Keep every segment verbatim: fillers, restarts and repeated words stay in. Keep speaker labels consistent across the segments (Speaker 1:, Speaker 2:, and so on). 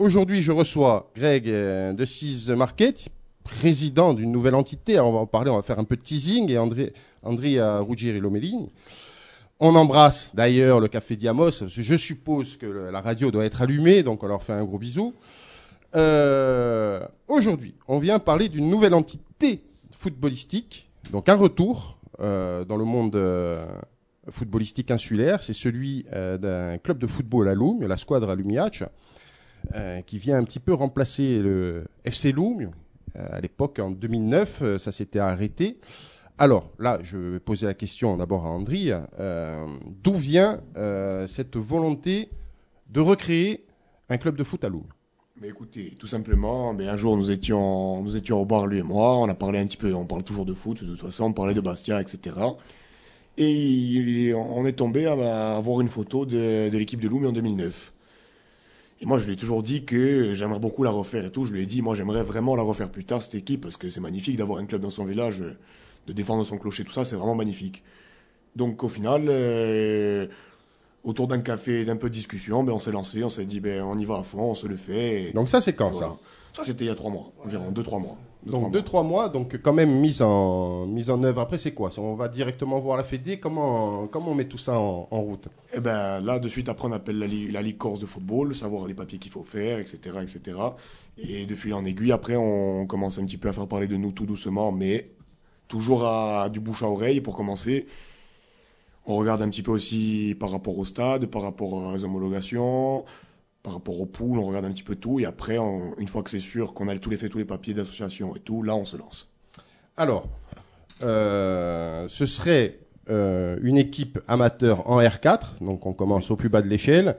Speaker 1: aujourd'hui, je reçois Greg euh, de Six Market, président d'une nouvelle entité. Alors, on va en parler, on va faire un peu de teasing. Et André, Andrea Ruggieri Lomellini. On embrasse d'ailleurs le Café Diamos, parce que je suppose que le, la radio doit être allumée, donc on leur fait un gros bisou. Euh, aujourd'hui, on vient parler d'une nouvelle entité footballistique, donc un retour euh, dans le monde euh, footballistique insulaire. C'est celui euh, d'un club de football à Loum, la Squadra Lumiac, euh, qui vient un petit peu remplacer le F C Loum. Euh, à l'époque, en deux mille neuf, euh, ça s'était arrêté. Alors, là, je vais poser la question d'abord à André. Euh, d'où vient euh, cette volonté de recréer un club de foot à Loum?
Speaker 2: Mais écoutez, tout simplement, mais un jour nous étions, nous étions au bar, lui et moi, on a parlé un petit peu, on parle toujours de foot, de toute façon, on parlait de Bastia, et cetera. Et il, on est tombé à, à voir une photo de, de l'équipe de Loum en deux mille neuf. Et moi, je lui ai toujours dit que j'aimerais beaucoup la refaire et tout. Je lui ai dit, moi, j'aimerais vraiment la refaire plus tard, cette équipe, parce que c'est magnifique d'avoir un club dans son village, de défendre son clocher, tout ça, c'est vraiment magnifique. Donc, au final, euh, autour d'un café, d'un peu de discussion, ben, on s'est lancé, on s'est dit, ben, on y va à fond, on se le fait. Et
Speaker 1: donc ça, c'est quand,
Speaker 2: voilà.
Speaker 1: ça
Speaker 2: Ça, c'était il y a trois mois, environ, deux, trois mois. Deux,
Speaker 1: Donc
Speaker 2: trois
Speaker 1: deux,
Speaker 2: mois.
Speaker 1: trois mois, donc quand même mise en, mise en œuvre. Après, c'est quoi? On va directement voir la Fédé. Comment, comment on met tout ça en, en route?
Speaker 2: Et ben là, de suite, après, on appelle la, Ligue, la Ligue Corse de football, savoir les papiers qu'il faut faire, et cetera, et cetera. Et de fil en aiguille, après, on commence un petit peu à faire parler de nous tout doucement, mais toujours à, du bouche à oreille pour commencer. On regarde un petit peu aussi par rapport au stade, par rapport aux homologations, par rapport aux poules, on regarde un petit peu tout. Et après, on, une fois que c'est sûr qu'on a tous les faits, tous les papiers d'association et tout, là, on se lance.
Speaker 1: Alors, euh, ce serait euh, une équipe amateur en R quatre, donc on commence au plus bas de l'échelle.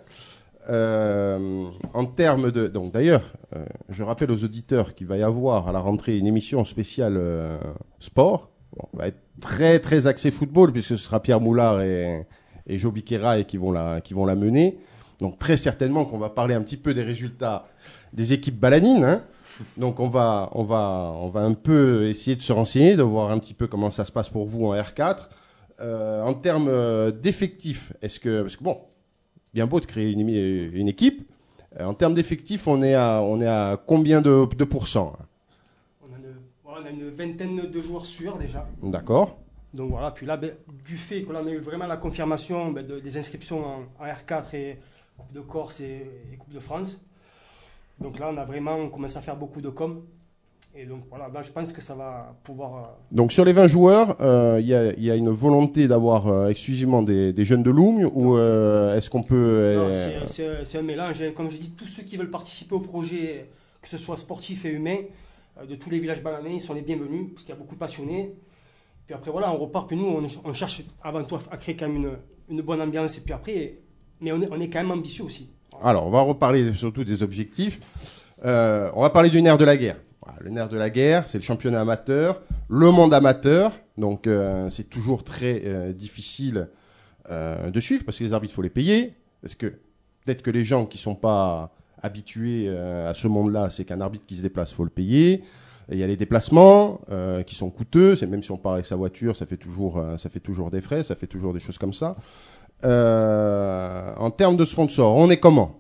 Speaker 1: Euh, en termes de... Donc d'ailleurs, euh, je rappelle aux auditeurs qu'il va y avoir à la rentrée une émission spéciale euh, sport. Bon, on va être très très axé football, puisque ce sera Pierre Moulard et, et Joe Biquera qui vont la, qui vont la mener. Donc très certainement qu'on va parler un petit peu des résultats des équipes balanines. Hein. Donc on va, on, va, on va un peu essayer de se renseigner, de voir un petit peu comment ça se passe pour vous en R quatre. Euh, en termes d'effectifs, est-ce que... Parce que bon, bien beau de créer une, une équipe. Euh, en termes d'effectifs, on est à, on est à combien de, de pourcents?
Speaker 3: on a, une, on a une vingtaine de joueurs sûrs déjà.
Speaker 1: D'accord.
Speaker 3: Donc voilà, puis là, ben, du fait que là, on a eu vraiment la confirmation ben, de, des inscriptions en, en R quatre et Coupe de Corse et, et Coupe de France. Donc là, on a vraiment commencé à faire beaucoup de com. Et donc voilà, ben, je pense que ça va pouvoir... Euh...
Speaker 1: Donc sur les vingt joueurs, il euh, y, y a une volonté d'avoir euh, exclusivement des, des jeunes de Loum ou euh, est-ce qu'on peut... Euh...
Speaker 3: Non, c'est, c'est, c'est un mélange. Comme je dis, tous ceux qui veulent participer au projet, que ce soit sportif et humain, euh, de tous les villages balanais, ils sont les bienvenus parce qu'il y a beaucoup de passionnés. Puis après, voilà, on repart. Puis nous, on, on cherche avant tout à créer quand même une, une bonne ambiance. Et puis après, mais on est, on est quand même ambitieux aussi.
Speaker 1: Voilà. Alors, on va reparler surtout des objectifs. Euh, on va parler du nerf de la guerre. Voilà, le nerf de la guerre, c'est le championnat amateur, le monde amateur. Donc, euh, c'est toujours très euh, difficile euh, de suivre parce que les arbitres, il faut les payer. Parce que peut-être que les gens qui sont pas habitués euh, à ce monde-là, c'est qu'un arbitre qui se déplace, il faut le payer. Il y a les déplacements euh, qui sont coûteux. C'est même si on part avec sa voiture, ça fait toujours, euh, ça fait toujours des frais, ça fait toujours des choses comme ça. Euh, en termes de sponsors, on est comment?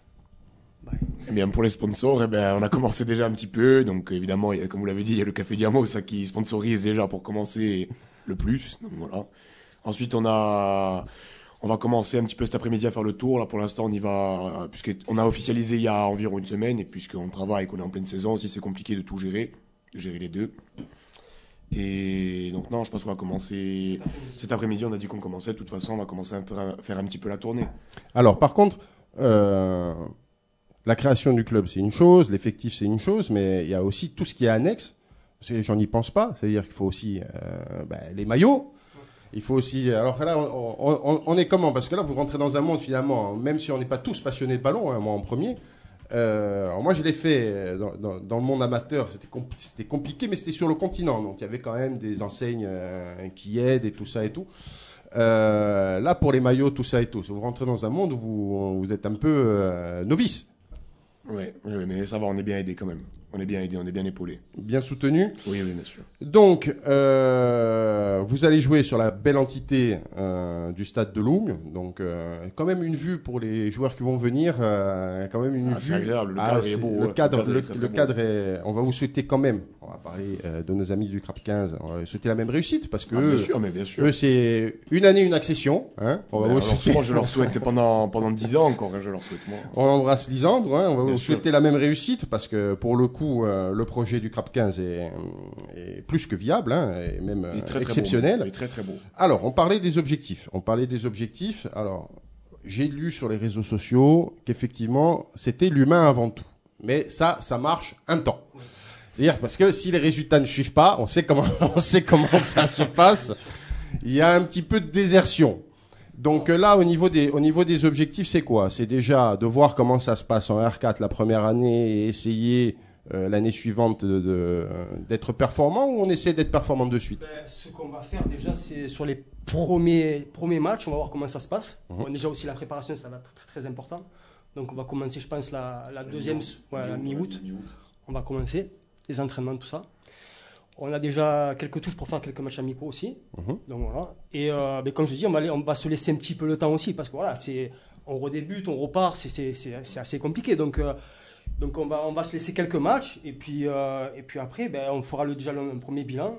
Speaker 2: Eh bien, pour les sponsors, eh bien, on a commencé déjà un petit peu. Donc, évidemment, il y a, comme vous l'avez dit, il y a le Café Diamo, ça qui sponsorise déjà pour commencer le plus. Donc, voilà. Ensuite, on a, on va commencer un petit peu cet après-midi à faire le tour. Là, pour l'instant, on y va, puisqu'on a officialisé il y a environ une semaine. Et puisqu'on travaille, qu'on est en pleine saison aussi, c'est compliqué de tout gérer, de gérer les deux. Et donc, non, je pense qu'on va commencer cet après-midi. Cet après-midi, on a dit qu'on commençait. De toute façon, on va commencer à faire un petit peu la tournée.
Speaker 1: Alors, par contre, euh, la création du club, c'est une chose, l'effectif, c'est une chose, mais il y a aussi tout ce qui est annexe. Parce que les gens n'y pensent pas. C'est-à-dire qu'il faut aussi euh, ben, les maillots. Il faut aussi... Alors là, on, on, on est comment? Parce que là, vous rentrez dans un monde, finalement, même si on n'est pas tous passionnés de ballon, hein, moi en premier. Euh, alors moi, je l'ai fait dans, dans, dans le monde amateur. C'était, compl- c'était compliqué, mais c'était sur le continent. Donc, il y avait quand même des enseignes euh, qui aident et tout ça et tout. Euh, là, pour les maillots, tout ça et tout. Vous rentrez dans un monde où vous, vous êtes un peu euh, novice.
Speaker 2: Oui, oui, mais ça va, on est bien aidé quand même. on est bien aidé, on est bien épaulé.
Speaker 1: Bien soutenu.
Speaker 2: Oui, oui, bien sûr.
Speaker 1: Donc, euh, vous allez jouer sur la belle entité euh, du stade de Loum. Donc, euh, quand même une vue pour les joueurs qui vont venir. Euh, quand même une
Speaker 2: Ah,
Speaker 1: vue.
Speaker 2: c'est agréable, le
Speaker 1: Ah,
Speaker 2: cadre
Speaker 1: c'est-
Speaker 2: est beau.
Speaker 1: Le
Speaker 2: ouais.
Speaker 1: cadre,
Speaker 2: est
Speaker 1: le,
Speaker 2: très,
Speaker 1: le
Speaker 2: très beau.
Speaker 1: cadre est. On va vous souhaiter quand même. On va parler euh, de nos amis du Crap quinze. On va souhaiter la même réussite parce que
Speaker 2: Ah,
Speaker 1: eux,
Speaker 2: bien sûr, mais bien sûr.
Speaker 1: eux, c'est une année, une accession. Hein. On va
Speaker 2: Ben,
Speaker 1: vous
Speaker 2: alors,
Speaker 1: souhaiter.
Speaker 2: moi, je leur souhaite pendant, pendant dix ans encore, hein, je leur souhaite, moi.
Speaker 1: On embrasse Lisandre, hein, on va
Speaker 2: Bien
Speaker 1: vous
Speaker 2: sûr.
Speaker 1: souhaiter la même réussite parce que pour le coup, euh, le projet du Crap quinze est, est plus que viable, hein, et même euh,
Speaker 2: Il est très, très
Speaker 1: exceptionnel.
Speaker 2: beau. Il est très, très beau.
Speaker 1: Alors, on parlait des objectifs. On parlait des objectifs. Alors, j'ai lu sur les réseaux sociaux qu'effectivement, c'était l'humain avant tout. Mais ça, ça marche un temps. C'est-à-dire parce que si les résultats ne suivent pas, on sait comment, on sait comment ça se passe. Il y a un petit peu de désertion. Donc euh, là, au niveau des, au niveau des objectifs, c'est quoi? C'est déjà de voir comment ça se passe en R quatre la première année et essayer euh, l'année suivante de, de, d'être performant, ou on essaie d'être performant de suite?
Speaker 3: Ben, ce qu'on va faire déjà, c'est sur les premiers, premiers matchs, on va voir comment ça se passe.
Speaker 1: Mhm.
Speaker 3: Bon, déjà aussi la préparation, ça va être très, très important. Donc on va commencer, je pense, la, la deuxième, ouais, la mi-août. On va commencer les entraînements, tout ça. On a déjà quelques touches pour faire quelques matchs amicaux aussi.
Speaker 1: Mhm.
Speaker 3: Donc voilà. Et euh, ben, comme je dis, on va, aller- on va se laisser un petit peu le temps aussi parce que voilà, c'est, on redébute, on repart, c'est, c'est, c'est, c'est assez compliqué. Donc, euh, donc on, va, on va se laisser quelques matchs et puis, euh, et puis après, ben, on fera le, déjà le, un premier bilan.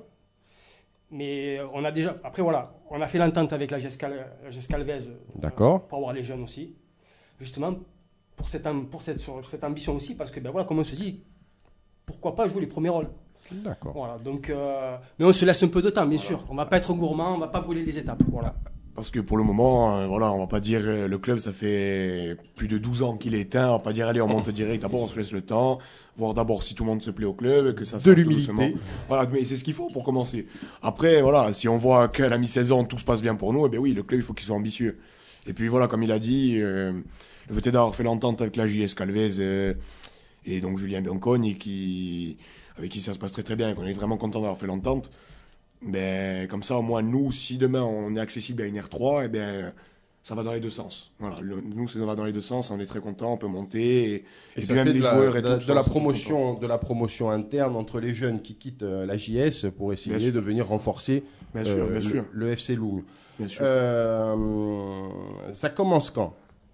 Speaker 3: Mais on a déjà, après voilà, on a fait l'entente avec la G S Cal- la G S Calvez euh,
Speaker 1: D'accord.
Speaker 3: pour avoir les jeunes aussi. Justement, pour cette, am- pour cette, sur cette ambition aussi, parce que ben, voilà, comme on se dit, pourquoi pas jouer les premiers rôles.
Speaker 1: D'accord.
Speaker 3: Voilà, donc, euh, mais on se laisse un peu de temps, bien sûr. On va pas être gourmand, on va pas brûler les étapes. Voilà.
Speaker 2: Parce que pour le moment, euh, voilà, on va pas dire euh, le club, ça fait plus de douze ans qu'il est éteint. On va pas dire allez, on monte direct. D'abord, on se laisse le temps, voir d'abord si tout le monde se plaît au club, que ça se
Speaker 1: De
Speaker 2: fasse tout
Speaker 1: l'humilité.
Speaker 2: doucement. Voilà, mais c'est ce qu'il faut pour commencer. Après, voilà, si on voit qu'à la mi-saison tout se passe bien pour nous, eh bien oui, le club il faut qu'il soit ambitieux. Et puis voilà, comme il a dit, euh, le fait d'avoir fait l'entente avec la J S Calvez euh, et donc Julien Biancogne, qui avec qui ça se passe très très bien et qu'on est vraiment content d'avoir fait l'entente. Ben, comme ça, au moins, nous, si demain on est accessible à une R trois, eh ben, ça va dans les deux sens. Voilà, le- nous, ça va dans les deux sens, on est très content, on peut monter. Et,
Speaker 1: Et,
Speaker 2: et
Speaker 1: ça
Speaker 2: puis même
Speaker 1: fait
Speaker 2: les
Speaker 1: de la,
Speaker 2: joueurs et
Speaker 1: de,
Speaker 2: tout.
Speaker 1: de
Speaker 2: sont-
Speaker 1: la
Speaker 2: sont tous
Speaker 1: promotion, de la promotion interne entre les jeunes qui quittent euh, la J S pour essayer
Speaker 2: Bien sûr,
Speaker 1: de venir
Speaker 2: c'est ça.
Speaker 1: renforcer
Speaker 2: contents. Bien sûr,
Speaker 1: euh,
Speaker 2: bien
Speaker 1: le,
Speaker 2: sûr,
Speaker 1: le F C Loum.
Speaker 2: bien sûr.
Speaker 1: Euh, ça commence quand?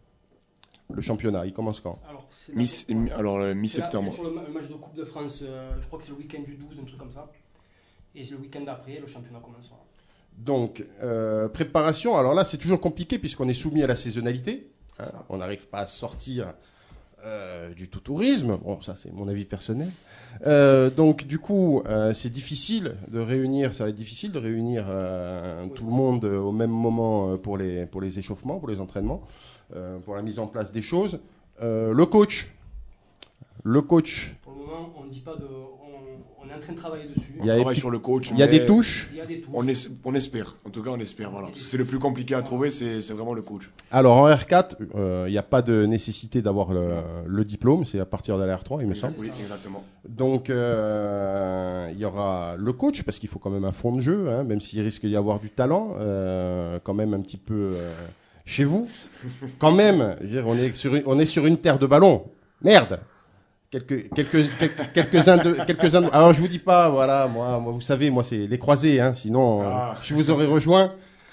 Speaker 1: Le championnat, il commence quand?
Speaker 3: Alors, c'est
Speaker 2: Mi- mi- alors, euh,
Speaker 3: c'est là,
Speaker 2: mi-septembre.
Speaker 3: sur le, ma- le match de Coupe de France, euh, je crois que c'est le week-end du douze, un truc comme ça. Et le week-end d'après, le championnat commencera.
Speaker 1: Donc, euh, préparation, alors là, c'est toujours compliqué puisqu'on est soumis à la saisonnalité. Hein,
Speaker 3: Ça.
Speaker 1: on n'arrive pas à sortir euh, du tout tourisme. Bon, ça, c'est mon avis personnel. Euh, donc, du coup, euh, c'est difficile de réunir, ça va être difficile de réunir euh,
Speaker 3: Oui.
Speaker 1: tout le monde euh, au même moment euh, pour les, pour les échauffements, pour les entraînements, euh, pour la mise en place des choses. Euh, le coach, le coach,
Speaker 3: Pour le moment, on ne dit pas de. On, on est en train de travailler dessus.
Speaker 1: Il y a
Speaker 2: On
Speaker 1: des
Speaker 2: travaille
Speaker 1: petits-
Speaker 2: sur le coach.
Speaker 1: il y a
Speaker 2: mais
Speaker 1: des touches.
Speaker 3: Il y a des touches.
Speaker 2: On, es- on espère. En tout cas, on espère. Voilà. Parce que c'est le plus compliqué à trouver, c'est c'est vraiment le coach.
Speaker 1: Alors en R quatre, euh, il n'y a pas de nécessité d'avoir le, le diplôme, c'est à partir de la R trois, il me semble.
Speaker 2: Oui,
Speaker 3: ça.
Speaker 2: exactement.
Speaker 1: Donc euh, il y aura le coach, parce qu'il faut quand même un fond de jeu, hein, même s'il risque d'y avoir du talent, euh, quand même un petit peu euh, chez vous. Quand même, je veux dire, on est sur une, on est sur une terre de ballon. Merde. Quelques, quelques, quelques, quelques-uns de, quelques-uns de- alors je vous dis pas, voilà, moi, moi vous savez, moi c'est les croisés, hein, sinon euh,
Speaker 2: Ah.
Speaker 1: je vous aurais rejoint.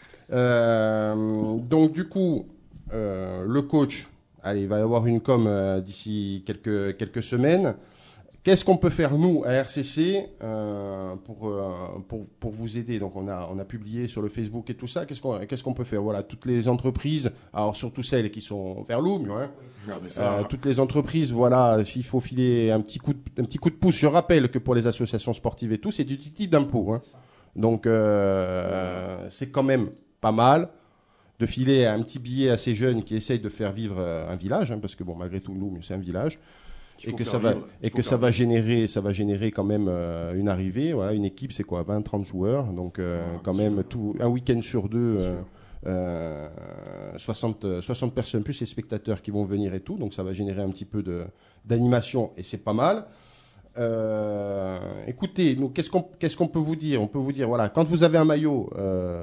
Speaker 1: Euh, donc du coup, euh, le coach, allez, il va y avoir une com euh, d'ici quelques, quelques semaines. Qu'est-ce qu'on peut faire, nous, à R C C, euh, pour, euh, pour, pour vous aider? Donc, on a, on a publié sur le Facebook et tout ça. Qu'est-ce qu'on qu'est-ce qu'on peut faire? Voilà, toutes les entreprises, alors surtout celles qui sont vers Loum, hein,
Speaker 2: Ah, mais ça,
Speaker 1: euh, toutes les entreprises, voilà, s'il faut filer un petit, coup de, un petit coup de pouce. Je rappelle que pour les associations sportives et tout, c'est du type d'impôt. Hein. Donc, euh, c'est quand même pas mal de filer un petit billet à ces jeunes qui essayent de faire vivre euh, un village, hein, parce que, bon, malgré tout, Loum, c'est un village.
Speaker 2: il
Speaker 1: Et
Speaker 2: faut
Speaker 1: que
Speaker 2: faire
Speaker 1: ça va
Speaker 2: vivre, il
Speaker 1: et
Speaker 2: faut
Speaker 1: que
Speaker 2: faire
Speaker 1: ça va
Speaker 2: vivre.
Speaker 1: générer ça va générer quand même euh, une arrivée, voilà, une équipe, c'est quoi, vingt trente joueurs, donc euh,
Speaker 2: Ah,
Speaker 1: quand
Speaker 2: bien
Speaker 1: même tout un week-end sur deux,
Speaker 2: Bien
Speaker 1: euh,
Speaker 2: sûr.
Speaker 1: euh, soixante, soixante personnes plus les spectateurs qui vont venir et tout, donc ça va générer un petit peu de d'animation et c'est pas mal. Euh, écoutez, nous qu'est-ce qu'on qu'est-ce qu'on peut vous dire? On peut vous dire, voilà, quand vous avez un maillot euh,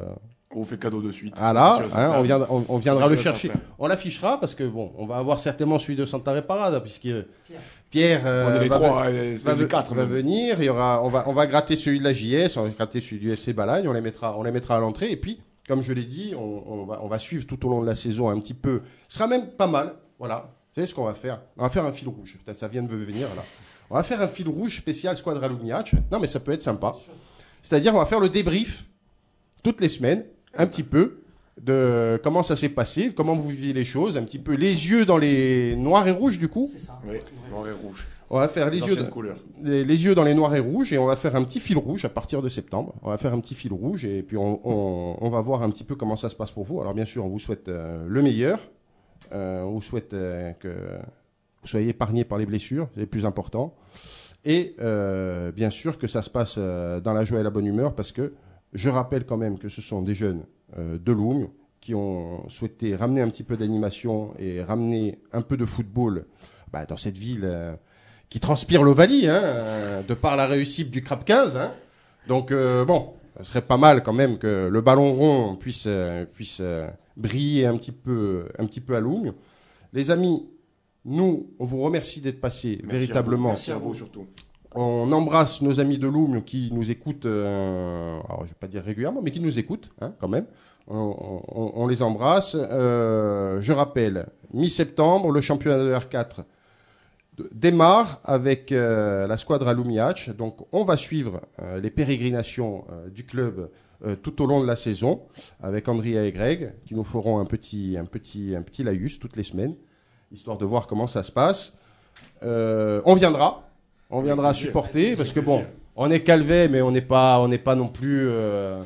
Speaker 2: On vous fait cadeau de suite.
Speaker 1: Ah là,
Speaker 2: ça, c'est sûr et
Speaker 1: hein,
Speaker 2: certain.
Speaker 1: on, vient, on, on viendra
Speaker 2: C'est
Speaker 1: le
Speaker 2: sûr et
Speaker 1: chercher.
Speaker 2: certain.
Speaker 1: On l'affichera parce que bon, on va avoir certainement celui de Santa Reparada puisque Pierre, Pierre euh,
Speaker 2: On est les
Speaker 1: va,
Speaker 2: trois,
Speaker 1: va-
Speaker 2: euh, c'est
Speaker 1: va,
Speaker 2: les quatre
Speaker 1: va
Speaker 2: même.
Speaker 1: venir. Il y aura, on va, on va gratter celui de la J S, on va gratter celui du F C Balagne, on les mettra, on les mettra à l'entrée. Et puis, comme je l'ai dit, on, on va, on va suivre tout au long de la saison un petit peu. Ce sera même pas mal. Voilà. Vous savez ce qu'on va faire? On va faire un fil rouge. Peut-être ça vient de venir là. On va faire un fil rouge spécial Squadra Lumiac. Non, mais ça peut être sympa. C'est-à-dire, on va faire le débrief toutes les semaines, un petit peu, de comment ça s'est passé, comment vous vivez les choses, un petit peu les yeux dans les noirs et rouges du coup.
Speaker 3: C'est ça.
Speaker 2: Oui, noir et rouge.
Speaker 1: On va faire les yeux,
Speaker 2: Anciennes
Speaker 1: de-
Speaker 2: couleurs.
Speaker 1: les, les yeux dans les noirs et rouges et on va faire un petit fil rouge à partir de septembre. On va faire un petit fil rouge et puis on, on, on va voir un petit peu comment ça se passe pour vous. Alors bien sûr, on vous souhaite euh, le meilleur. Euh, on vous souhaite euh, que vous soyez épargnés par les blessures, c'est le plus important. Et euh, bien sûr que ça se passe euh, dans la joie et la bonne humeur parce que je rappelle quand même que ce sont des jeunes euh, de Lougnes qui ont souhaité ramener un petit peu d'animation et ramener un peu de football bah, dans cette ville euh, qui transpire l'Ovalie, hein, euh, de par la réussite du Crap quinze. Hein. Donc euh, bon, ce serait pas mal quand même que le ballon rond puisse, euh, puisse euh, briller un petit peu, un petit peu à Lougnes. Les amis, nous, on vous remercie d'être passés
Speaker 2: Merci
Speaker 1: véritablement.
Speaker 2: à vous. Merci à vous surtout.
Speaker 1: On embrasse nos amis de Lougnes qui nous écoutent, euh, alors je vais pas dire régulièrement, mais qui nous écoutent hein, quand même. On, on- on les embrasse. Euh, je rappelle, mi-septembre, le championnat de R quatre de- démarre avec euh, la Squadra Lumiac. Donc on va suivre euh, les pérégrinations euh, du club euh, tout au long de la saison avec Andrea et Greg qui nous feront un petit, un petit, un petit laïus toutes les semaines, histoire de voir comment ça se passe. Euh, on viendra. On viendra
Speaker 2: plaisir.
Speaker 1: supporter
Speaker 2: Avec
Speaker 1: parce que
Speaker 2: plaisir.
Speaker 1: bon, on est Calvet, mais on n'est pas, on n'est pas non plus, euh,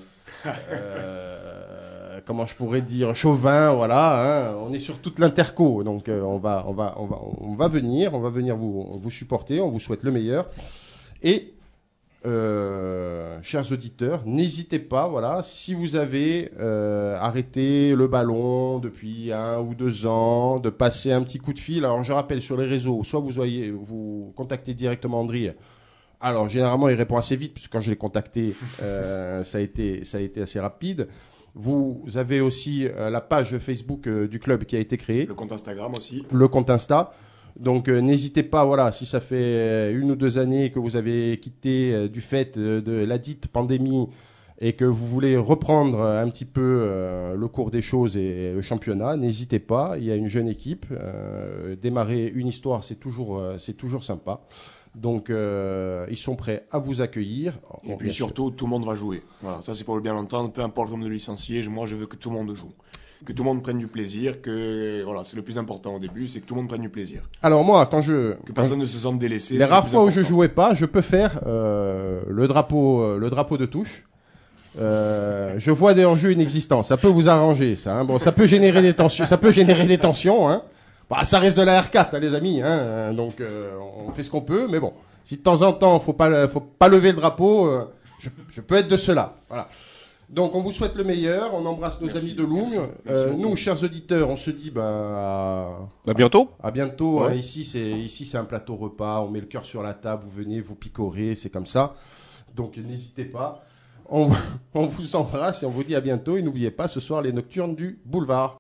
Speaker 1: euh, comment je pourrais dire, chauvin, voilà. Hein. On est sur toute l'interco, donc euh, on va, on va, on va, on va venir, on va venir vous, vous supporter. On vous souhaite le meilleur. Et euh, chers auditeurs, n'hésitez pas, voilà, si vous avez euh, arrêté le ballon depuis un ou deux ans, de passer un petit coup de fil. Alors je rappelle sur les réseaux, soit vous voyez, vous contactez directement André. Alors généralement il répond assez vite, puisque quand je l'ai contacté, euh, ça a été, ça a été assez rapide. Vous avez aussi euh, la page Facebook euh, du club qui a été créée,
Speaker 2: Le compte Instagram aussi.
Speaker 1: le compte Insta. Donc euh, n'hésitez pas, voilà, si ça fait euh, une ou deux années que vous avez quitté euh, du fait euh, de la dite pandémie et que vous voulez reprendre euh, un petit peu euh, le cours des choses et le championnat, n'hésitez pas. Il y a une jeune équipe. Euh, démarrer une histoire, c'est toujours, euh, c'est toujours sympa. Donc euh, ils sont prêts à vous accueillir.
Speaker 2: Et
Speaker 1: Bon,
Speaker 2: puis
Speaker 1: bien sûr.
Speaker 2: surtout, tout le monde va jouer. Voilà, ça c'est pour le bien l'entendre. Peu importe le nombre de licenciés, je- moi je veux que tout le monde joue. Que tout le monde prenne du plaisir, que voilà, c'est le plus important au début, c'est que tout le monde prenne du plaisir.
Speaker 1: Alors moi, quand je
Speaker 2: Que personne ne se sente délaissé.
Speaker 1: les
Speaker 2: c'est le
Speaker 1: rares
Speaker 2: plus
Speaker 1: fois où je
Speaker 2: important.
Speaker 1: jouais pas, je peux faire euh, le drapeau, euh, le drapeau de touche. Euh, je vois des enjeux inexistants. Ça peut vous arranger, ça. Hein. Bon, ça peut générer des tensions. Ça peut générer des tensions. Hein. Bah, ça reste de la R quatre, hein, les amis. Hein. Donc, euh, on fait ce qu'on peut. Mais bon, si de temps en temps, faut pas, faut pas lever le drapeau, euh, je, je peux être de cela. Voilà. Donc, on vous souhaite le meilleur. On embrasse nos
Speaker 2: Merci,
Speaker 1: amis de Lougnes.
Speaker 2: merci, merci
Speaker 1: Euh,
Speaker 2: beaucoup.
Speaker 1: nous, chers auditeurs, on se dit, bah, à,
Speaker 4: À bientôt.
Speaker 1: à bientôt.
Speaker 2: Ouais.
Speaker 1: Hein. Ici, c'est ici, c'est un plateau repas. On met le cœur sur la table. Vous venez, vous picorez. C'est comme ça. Donc, n'hésitez pas. On, on vous embrasse et on vous dit à bientôt. Et n'oubliez pas, ce soir, les nocturnes du boulevard.